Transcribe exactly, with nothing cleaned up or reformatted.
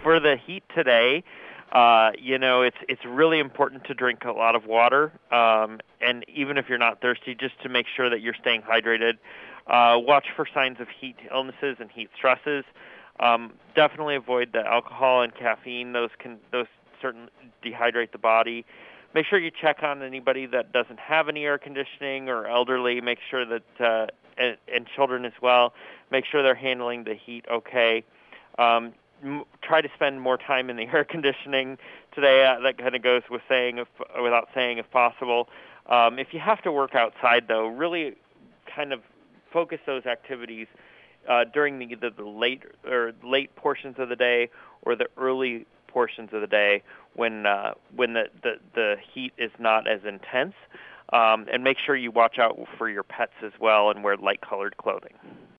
for the heat today, uh, you know, it's it's really important to drink a lot of water, um, and even if you're not thirsty, just to make sure that you're staying hydrated. Uh, watch for signs of heat illnesses and heat stresses. Um, definitely avoid the alcohol and caffeine; those can those certainly dehydrate the body. Make sure you check on anybody that doesn't have any air conditioning or elderly. Make sure that uh, and, and children as well. Make sure they're handling the heat okay. Um, m- try to spend more time in the air conditioning today. Uh, that kind of goes with saying, if, without saying, if possible. Um, if you have to work outside, though, really kind of focus those activities uh, during the, either the late or late portions of the day or the early portions of the day when uh, when the, the, the heat is not as intense. Um, and make sure you watch out for your pets as well and wear light-colored clothing.